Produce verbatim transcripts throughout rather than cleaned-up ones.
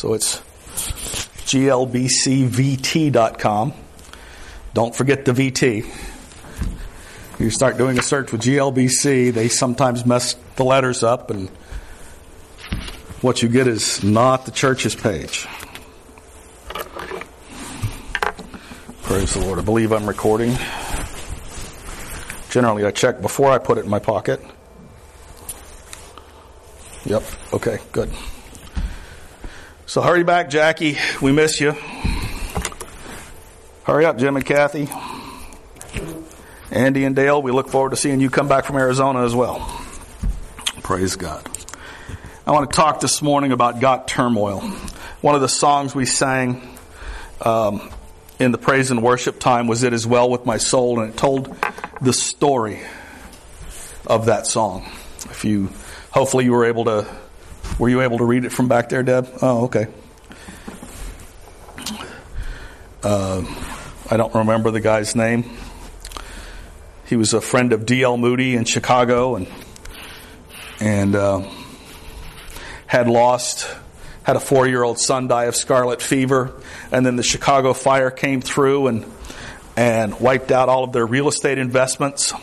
So it's G L B C V T dot com. Don't forget the V T. You start doing a search with G L B C, they sometimes mess the letters up, and what you get is not the church's page. Praise the Lord. I believe I'm recording. Generally, I check before I put it in my pocket. Yep. Okay, good. So hurry back, Jackie. We miss you. Hurry up, Jim and Kathy. Andy and Dale, we look forward to seeing you come back from Arizona as well. Praise God. I want to talk this morning about Got Turmoil. One of the songs we sang um, in the praise and worship time was It Is Well With My Soul, and it told the story of that song. If you, hopefully you were able to, were you able to read it from back there, Deb? Oh, okay. Uh, I don't remember the guy's name. He was a friend of D L Moody in Chicago, and and uh, had lost, had a four-year-old son die of scarlet fever, and then the Chicago fire came through and and wiped out all of their real estate investments.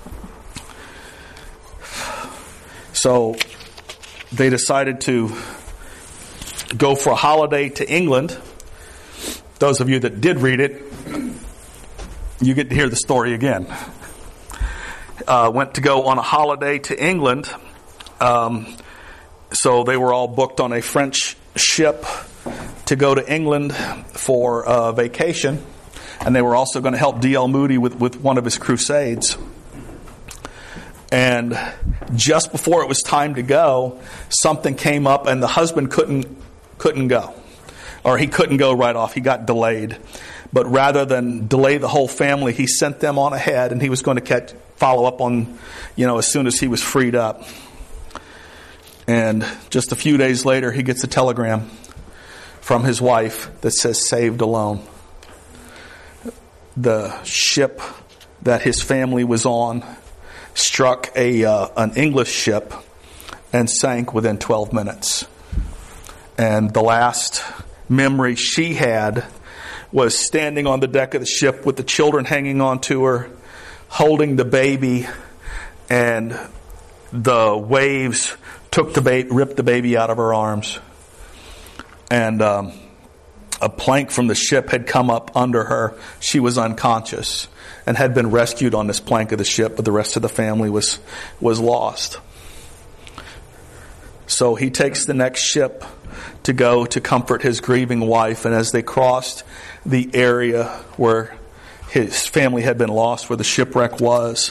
So they decided to go for a holiday to England. Those of you that did read it, you get to hear the story again. Uh, went to go on a holiday to England. Um, so they were all booked on a French ship to go to England for a vacation. And they were also going to help D L Moody with, with one of his crusades. And just before it was time to go, something came up and the husband couldn't couldn't go. Or he couldn't go right off. He got delayed. But rather than delay the whole family, he sent them on ahead, and he was going to catch, follow up on, you know, as soon as he was freed up. And just a few days later, he gets a telegram from his wife that says, saved alone. The ship that his family was on struck a uh, an English ship and sank within twelve minutes. And the last memory she had was standing on the deck of the ship with the children hanging on to her, holding the baby, and the waves took the ba- ripped the baby out of her arms. And um, a plank from the ship had come up under her. She was unconscious and had been rescued on this plank of the ship, but the rest of the family was was lost. So he takes the next ship to go to comfort his grieving wife, and as they crossed the area where his family had been lost, where the shipwreck was,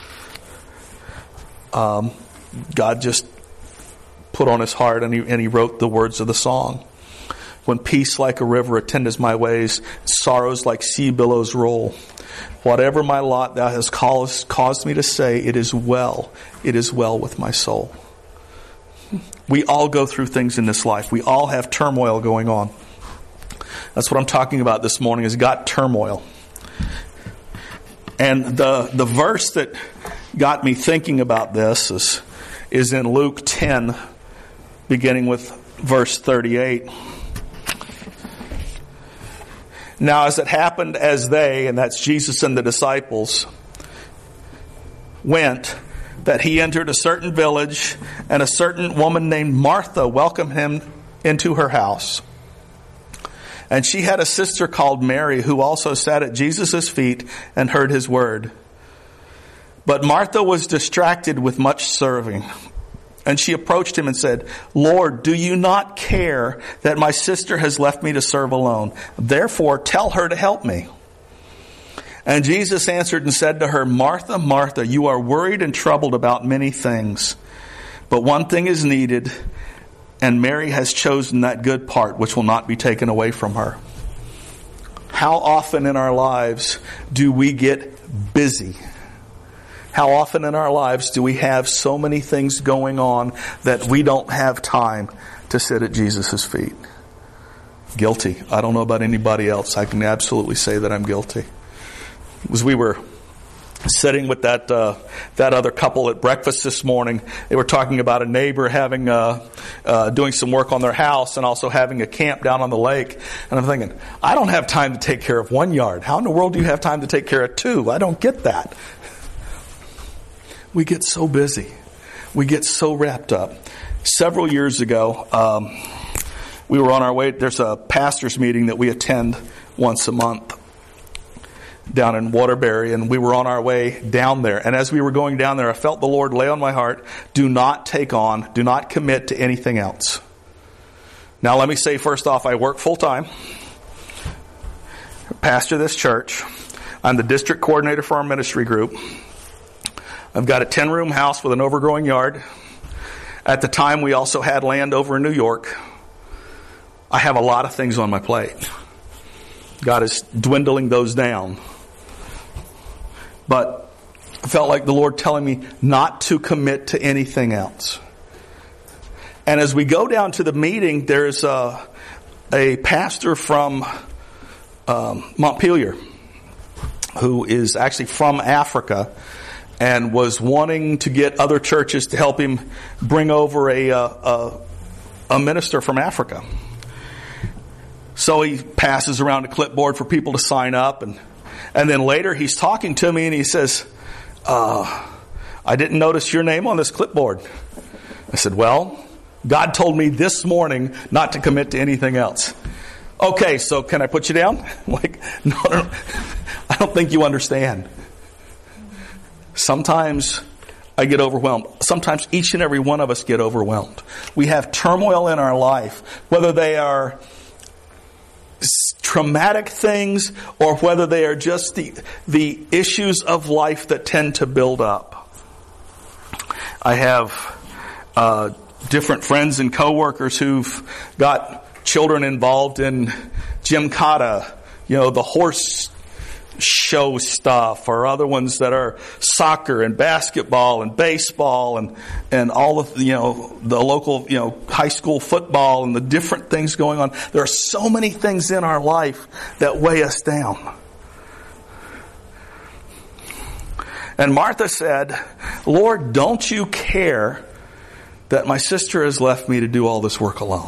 um, God just put on his heart, and he, and he wrote the words of the song. When peace like a river attendeth my ways, sorrows like sea billows roll. Whatever my lot thou hast caused, caused me to say, it is well, it is well with my soul. We all go through things in this life. We all have turmoil going on. That's what I'm talking about this morning, is got turmoil. And the the verse that got me thinking about this is, is in Luke ten, beginning with verse thirty-eight. Now as it happened as they, and that's Jesus and the disciples, went, that he entered a certain village, and a certain woman named Martha welcomed him into her house. And she had a sister called Mary, who also sat at Jesus' feet and heard his word. But Martha was distracted with much serving. And she approached him and said, Lord, do you not care that my sister has left me to serve alone? Therefore, tell her to help me. And Jesus answered and said to her, Martha, Martha, you are worried and troubled about many things. But one thing is needed, and Mary has chosen that good part which will not be taken away from her. How often in our lives do we get busy? How often in our lives do we have so many things going on that we don't have time to sit at Jesus' feet? Guilty. I don't know about anybody else. I can absolutely say that I'm guilty. As we were sitting with that uh, that other couple at breakfast this morning. They were talking about a neighbor having uh, uh, doing some work on their house and also having a camp down on the lake. And I'm thinking, I don't have time to take care of one yard. How in the world do you have time to take care of two? I don't get that. We get so busy. We get so wrapped up. Several years ago, um, we were on our way. There's a pastor's meeting that we attend once a month down in Waterbury, and we were on our way down there. And as we were going down there, I felt the Lord lay on my heart, do not take on, do not commit to anything else. Now let me say first off, I work full time, pastor this church. I'm the district coordinator for our ministry group. I've got a ten-room house with an overgrowing yard. At the time, we also had land over in New York. I have a lot of things on my plate. God is dwindling those down. But I felt like the Lord telling me not to commit to anything else. And as we go down to the meeting, there's a, a pastor from um, Montpelier who is actually from Africa and was wanting to get other churches to help him bring over a, a, a minister from Africa. So he passes around a clipboard for people to sign up. And, and then later he's talking to me and he says, uh, I didn't notice your name on this clipboard. I said, well, God told me this morning not to commit to anything else. Okay, so can I put you down? I'm like, no, no, I don't think you understand. Sometimes I get overwhelmed. Sometimes each and every one of us get overwhelmed. We have turmoil in our life, whether they are traumatic things or whether they are just the the issues of life that tend to build up. I have uh, different friends and coworkers who've got children involved in Gymkhana, you know, the horse show stuff, or other ones that are soccer and basketball and baseball and and all of, you know, the local, you know, high school football and the different things going on. There are so many things in our life that weigh us down. And Martha said, Lord, don't you care that my sister has left me to do all this work alone?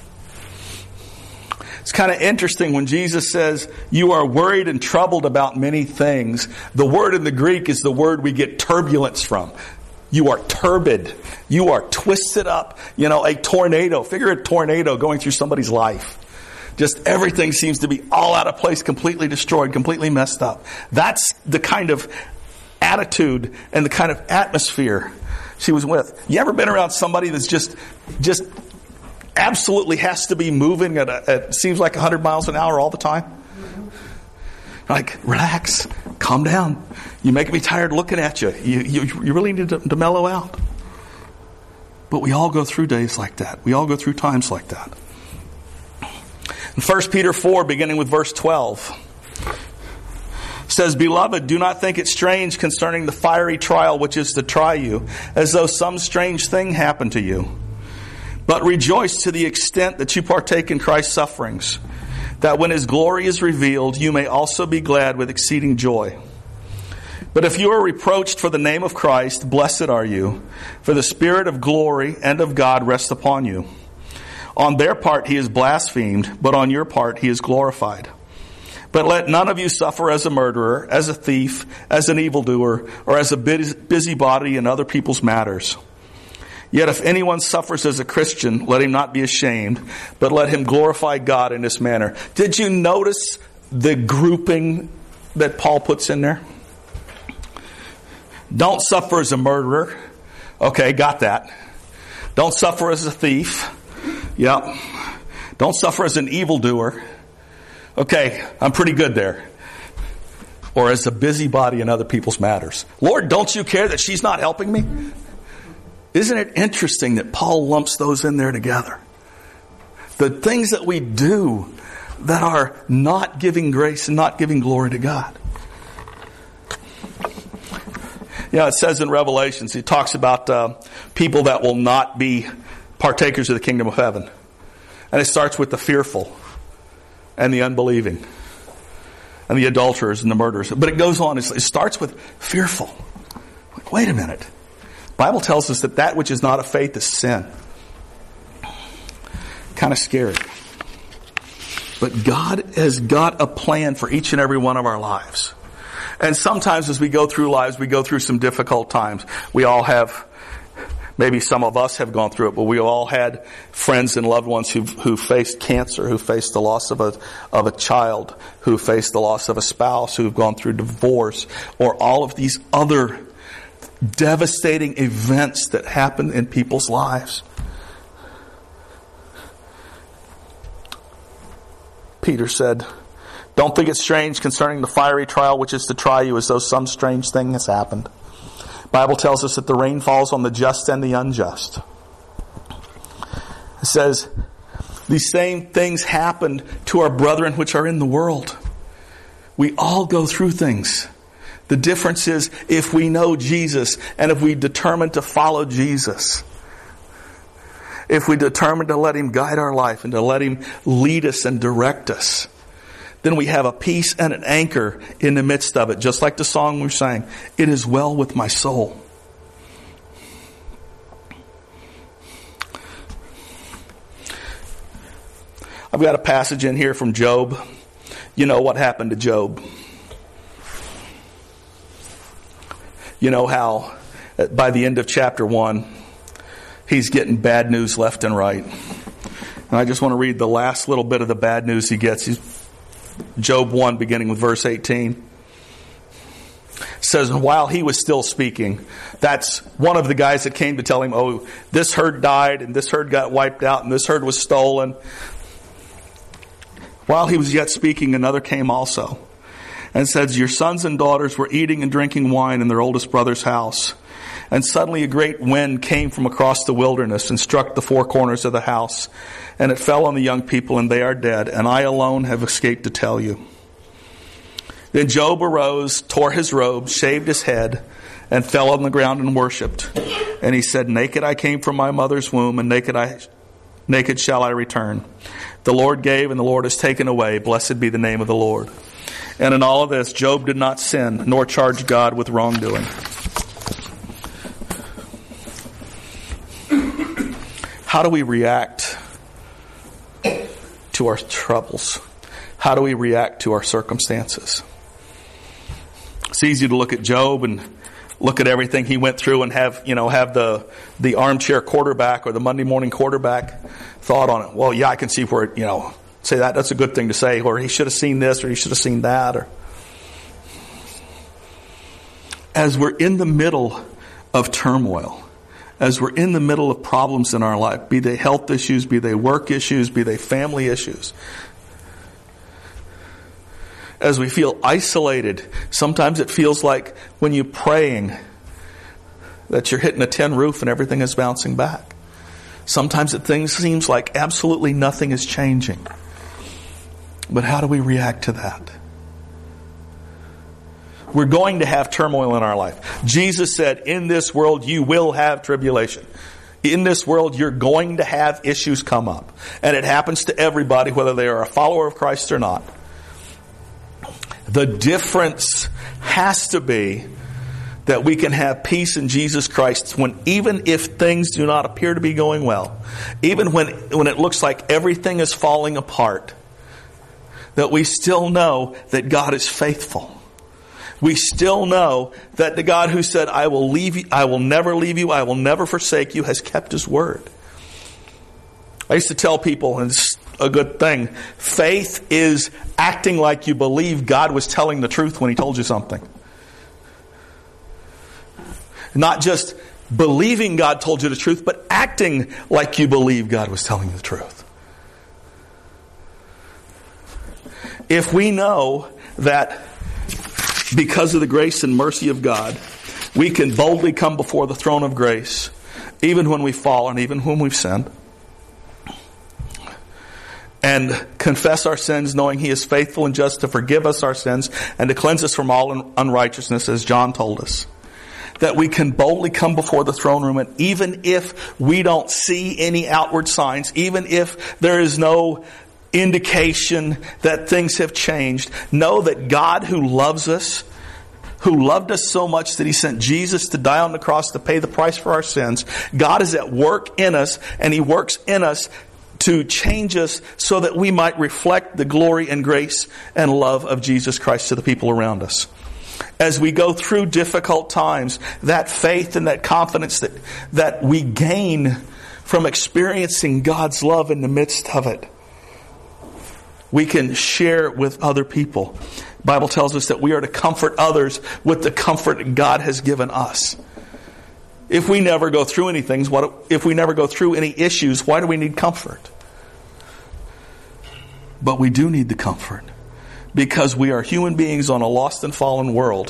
It's kind of interesting when Jesus says, you are worried and troubled about many things. The word in the Greek is the word we get turbulence from. You are turbid. You are twisted up. You know, a tornado. Figure a tornado going through somebody's life. Just everything seems to be all out of place, completely destroyed, completely messed up. That's the kind of attitude and the kind of atmosphere she was with. You ever been around somebody that's just, just, absolutely has to be moving at, a, at seems like one hundred miles an hour all the time? Like, relax, calm down. You make me tired looking at you. You, you, you really need to, to mellow out. But we all go through days like that. We all go through times like that. In First Peter four, beginning with verse twelve, says, Beloved, do not think it strange concerning the fiery trial which is to try you, as though some strange thing happened to you. But rejoice to the extent that you partake in Christ's sufferings, that when His glory is revealed, you may also be glad with exceeding joy. But if you are reproached for the name of Christ, blessed are you, for the Spirit of glory and of God rests upon you. On their part He is blasphemed, but on your part He is glorified. But let none of you suffer as a murderer, as a thief, as an evildoer, or as a busybody in other people's matters. Yet if anyone suffers as a Christian, let him not be ashamed, but let him glorify God in this manner. Did you notice the grouping that Paul puts in there? Don't suffer as a murderer. Okay, got that. Don't suffer as a thief. Yep. Don't suffer as an evildoer. Okay, I'm pretty good there. Or as a busybody in other people's matters. Lord, don't you care that she's not helping me? Isn't it interesting that Paul lumps those in there together? The things that we do that are not giving grace and not giving glory to God. Yeah, it says in Revelations, it talks about uh, people that will not be partakers of the kingdom of heaven. And it starts with the fearful and the unbelieving. and the adulterers and the murderers. But it goes on. It starts with fearful. Wait a minute. The Bible tells us that that which is not of faith is sin. Kind of scary. But God has got a plan for each and every one of our lives. And sometimes as we go through lives, we go through some difficult times. We all have, maybe some of us have gone through it, but we all had friends and loved ones who who faced cancer, who faced the loss of a of a child, who faced the loss of a spouse, who've gone through divorce, or all of these other devastating events that happen in people's lives. Peter said, "Don't think it strange concerning the fiery trial which is to try you as though some strange thing has happened." The Bible tells us that the rain falls on the just and the unjust. It says, these same things happened to our brethren which are in the world. We all go through things. The difference is if we know Jesus and if we determine to follow Jesus. If we determine to let Him guide our life and to let Him lead us and direct us, then we have a peace and an anchor in the midst of it. Just like the song we sang, "It is well with my soul." I've got a passage in here from Job. You know what happened to Job. You know how by the end of chapter one, he's getting bad news left and right. And I just want to read the last little bit of the bad news he gets. He's Job one, beginning with verse eighteen. It says, while he was still speaking, that's one of the guys that came to tell him, oh, this herd died, and this herd got wiped out, and this herd was stolen. While he was yet speaking, another came also, and says, your sons and daughters were eating and drinking wine in their oldest brother's house. And suddenly a great wind came from across the wilderness and struck the four corners of the house. And it fell on the young people, and they are dead. And I alone have escaped to tell you. Then Job arose, tore his robe, shaved his head, and fell on the ground and worshipped. And he said, naked I came from my mother's womb, and naked I, naked shall I return. The Lord gave, and the Lord has taken away. Blessed be the name of the Lord. And in all of this, Job did not sin, nor charge God with wrongdoing. How do we react to our troubles? How do we react to our circumstances? It's easy to look at Job and look at everything he went through and have, you know, have the, the armchair quarterback or the Monday morning quarterback thought on it. Well, yeah, I can see where, you know, say that, that's a good thing to say, or he should have seen this, or he should have seen that. Or as we're in the middle of turmoil, as we're in the middle of problems in our life, be they health issues, be they work issues, be they family issues, as we feel isolated, sometimes it feels like when you're praying that you're hitting a tin roof and everything is bouncing back. Sometimes it things seems like absolutely nothing is changing. But how do we react to that? We're going to have turmoil in our life. Jesus said, in this world you will have tribulation. In this world you're going to have issues come up. And it happens to everybody, whether they are a follower of Christ or not. The difference has to be that we can have peace in Jesus Christ when even if things do not appear to be going well, even when, when it looks like everything is falling apart, that we still know that God is faithful. We still know that the God who said, I will leave you, I will never leave you, I will never forsake you, has kept His word. I used to tell people, and it's a good thing, faith is acting like you believe God was telling the truth when He told you something. Not just believing God told you the truth, but acting like you believe God was telling you the truth. If we know that because of the grace and mercy of God, we can boldly come before the throne of grace, even when we fall and even when we've sinned, and confess our sins, knowing He is faithful and just to forgive us our sins and to cleanse us from all unrighteousness, as John told us. That we can boldly come before the throne room, and even if we don't see any outward signs, even if there is no indication that things have changed. Know that God, who loves us, who loved us so much that He sent Jesus to die on the cross to pay the price for our sins, God is at work in us, and He works in us to change us so that we might reflect the glory and grace and love of Jesus Christ to the people around us. As we go through difficult times, that faith and that confidence that, that we gain from experiencing God's love in the midst of it, we can share with other people. The Bible tells us that we are to comfort others with the comfort God has given us. If we never go through anything, what, if we never go through any issues, why do we need comfort? But we do need the comfort because we are human beings on a lost and fallen world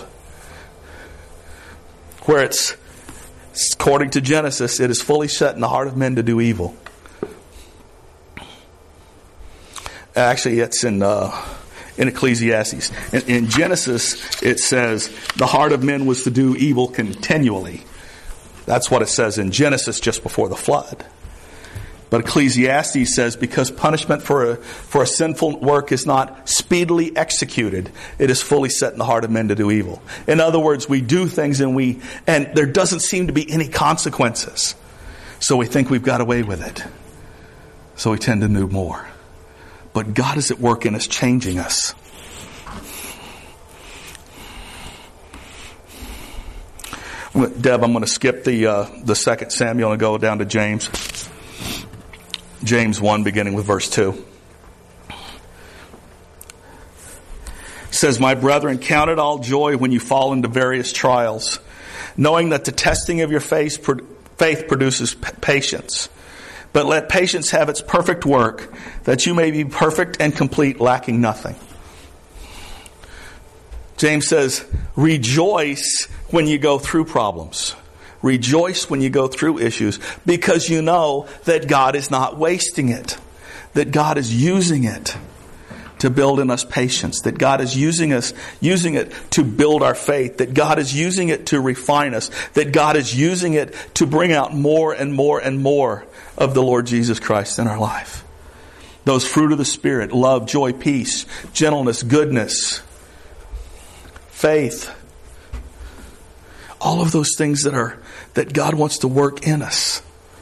where it's, according to Genesis, it is fully set in the heart of men to do evil. Actually, it's in uh, in Ecclesiastes. In, in Genesis, it says the heart of men was to do evil continually. That's what it says in Genesis just before the flood. But Ecclesiastes says because punishment for a, for a sinful work is not speedily executed, it is fully set in the heart of men to do evil. In other words, we do things and we and there doesn't seem to be any consequences. So we think we've got away with it. So we tend to do more. But God is at work in us, changing us. Deb, I'm going to skip the uh, the second Samuel and go down to James. James one, beginning with verse two. It says, "My brethren, count it all joy when you fall into various trials, knowing that the testing of your faith faith produces patience. But let patience have its perfect work, that you may be perfect and complete, lacking nothing." James says, rejoice when you go through problems. Rejoice when you go through issues, because you know that God is not wasting it. That God is using it to build in us patience. That God is using us, using it to build our faith. That God is using it to refine us. That God is using it to bring out more and more and more of the Lord Jesus Christ in our life. Those fruit of the Spirit, love, joy, peace, gentleness, goodness, faith. All of those things that are that God wants to work in us.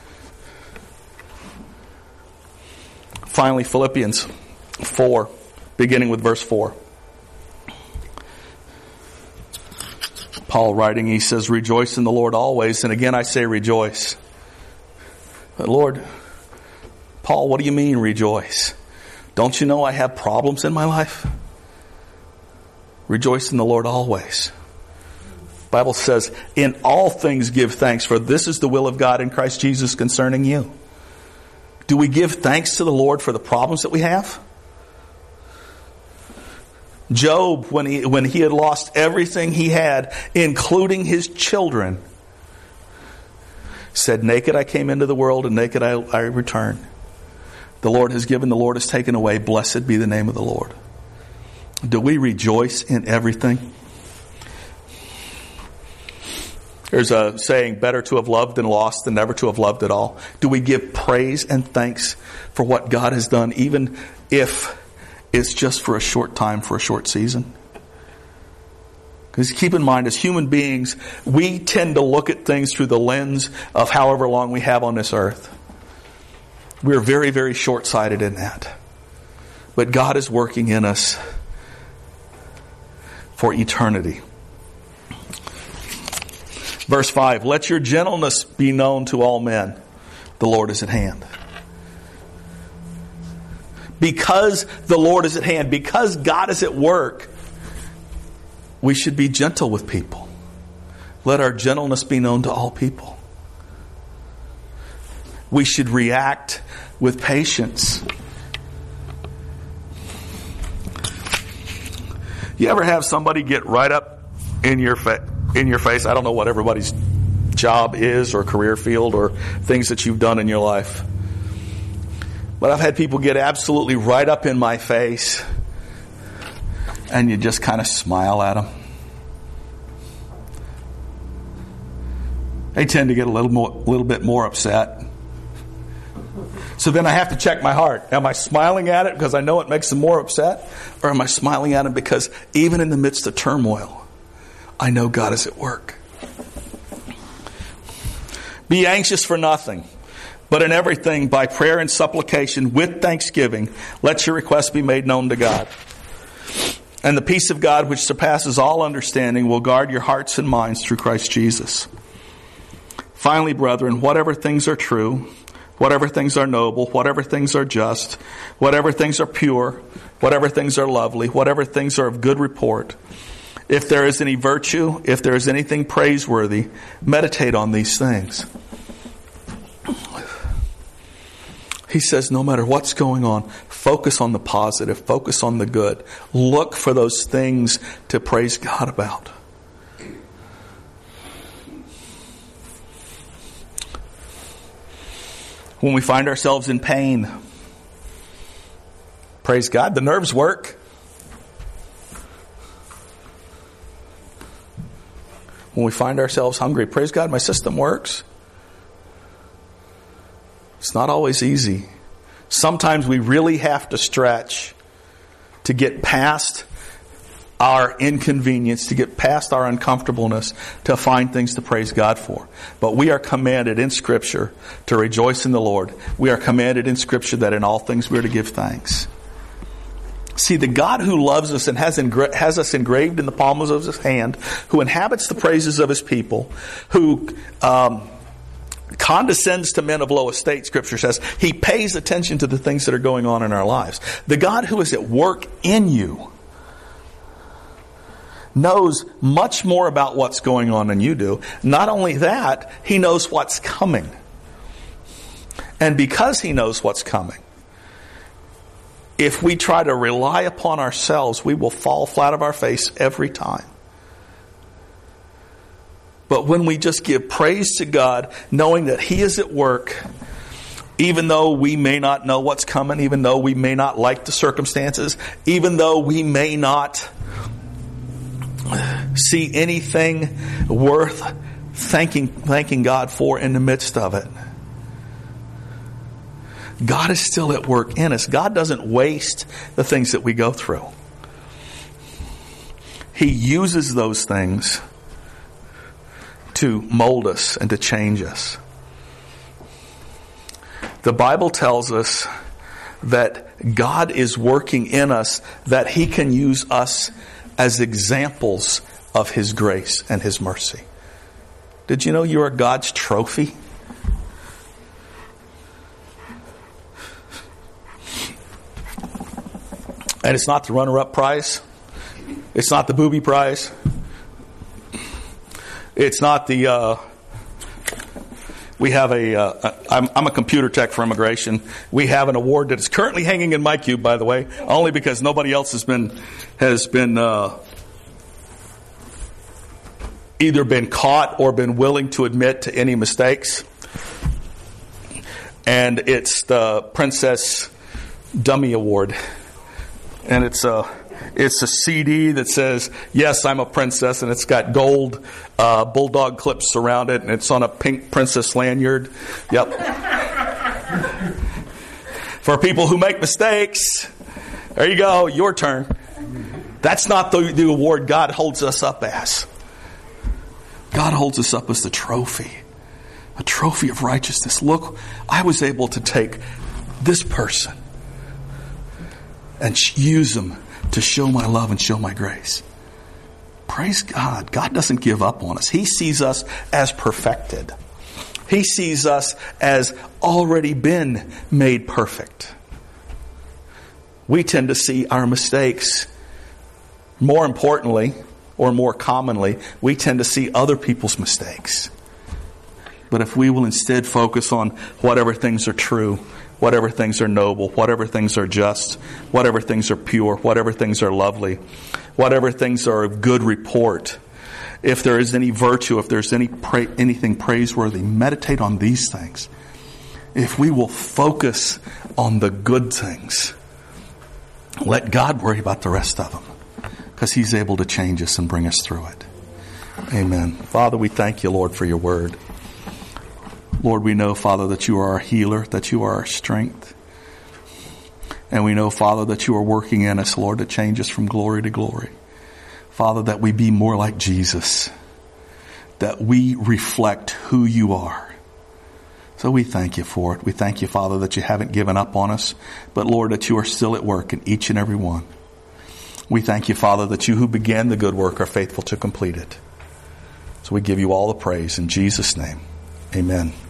Finally, Philippians four, beginning with verse four. Paul writing, he says, "Rejoice in the Lord always." And again I say rejoice. But Lord, Paul, what do you mean rejoice? Don't you know I have problems in my life? Rejoice in the Lord always. The Bible says, in all things give thanks, for this is the will of God in Christ Jesus concerning you. Do we give thanks to the Lord for the problems that we have? Job, when he, when he had lost everything he had, including his children, said, "Naked I came into the world, and naked I, I return. The Lord has given, the Lord has taken away. Blessed be the name of the Lord." Do we rejoice in everything? There's a saying, better to have loved and lost than never to have loved at all. Do we give praise and thanks for what God has done, even if it's just for a short time, for a short season? Because keep in mind, as human beings, we tend to look at things through the lens of however long we have on this earth. We're very, very short-sighted in that. But God is working in us for eternity. Verse five, "Let your gentleness be known to all men. The Lord is at hand." Because the Lord is at hand, because God is at work, we should be gentle with people. Let our gentleness be known to all people. We should react with patience. You ever have somebody get right up in your fa- in your face? I don't know what everybody's job is or career field or things that you've done in your life. But I've had people get absolutely right up in my face and you just kind of smile at them. They tend to get a little more, little bit more upset. So then I have to check my heart. Am I smiling at it because I know it makes them more upset? Or am I smiling at it because even in the midst of turmoil, I know God is at work? Be anxious for nothing, but in everything by prayer and supplication with thanksgiving, let your requests be made known to God. And the peace of God, which surpasses all understanding, will guard your hearts and minds through Christ Jesus. Finally, brethren, whatever things are true, whatever things are noble, whatever things are just, whatever things are pure, whatever things are lovely, whatever things are of good report, if there is any virtue, if there is anything praiseworthy, meditate on these things. He says no matter what's going on, focus on the positive, focus on the good. Look for those things to praise God about. When we find ourselves in pain, praise God, the nerves work. When we find ourselves hungry, praise God, my system works. It's not always easy. Sometimes we really have to stretch to get past our inconvenience, to get past our uncomfortableness, to find things to praise God for. But we are commanded in Scripture to rejoice in the Lord. We are commanded in Scripture that in all things we are to give thanks. See, the God who loves us and has, engra- has us engraved in the palms of His hand, who inhabits the praises of His people, who um, condescends to men of low estate, Scripture says, He pays attention to the things that are going on in our lives. The God who is at work in you knows much more about what's going on than you do. Not only that, He knows what's coming. And because He knows what's coming, if we try to rely upon ourselves, we will fall flat of our face every time. But when we just give praise to God, knowing that He is at work, even though we may not know what's coming, even though we may not like the circumstances, even though we may not see anything worth thanking thanking God for in the midst of it, God is still at work in us. God doesn't waste the things that we go through. He uses those things to mold us and to change us. The Bible tells us that God is working in us, that He can use us as examples of His grace and His mercy. Did you know you are God's trophy? And it's not the runner-up prize. It's not the booby prize. It's not the... Uh, we have a... Uh, I'm, I'm a computer tech for immigration. We have an award that is currently hanging in my cube, by the way, only because nobody else has been has been uh, either been caught or been willing to admit to any mistakes. And it's the Princess Dummy Award. And it's a, it's a C D that says, yes, I'm a princess, and it's got gold uh, bulldog clips around it, and it's on a pink princess lanyard. Yep. For people who make mistakes, there you go, your turn. That's not the, the award God holds us up as. God holds us up as the trophy. A trophy of righteousness. Look, I was able to take this person and use them to show my love and show my grace. Praise God. God doesn't give up on us. He sees us as perfected. He sees us as already been made perfect. We tend to see our mistakes. More importantly, or more commonly, we tend to see other people's mistakes. But if we will instead focus on whatever things are true, whatever things are noble, whatever things are just, whatever things are pure, whatever things are lovely, whatever things are of good report, if there is any virtue, if there's any pra- anything praiseworthy, meditate on these things. If we will focus on the good things, let God worry about the rest of them, because He's able to change us and bring us through it. Amen. Father, we thank You, Lord, for Your word. Lord, we know, Father, that you are our healer, that you are our strength. And we know, Father, that you are working in us, Lord, to change us from glory to glory. Father, that we be more like Jesus, that we reflect who you are. So we thank you for it. We thank you, Father, that you haven't given up on us, but Lord, that you are still at work in each and every one. We thank you, Father, that you who began the good work are faithful to complete it. So we give you all the praise in Jesus' name. Amen.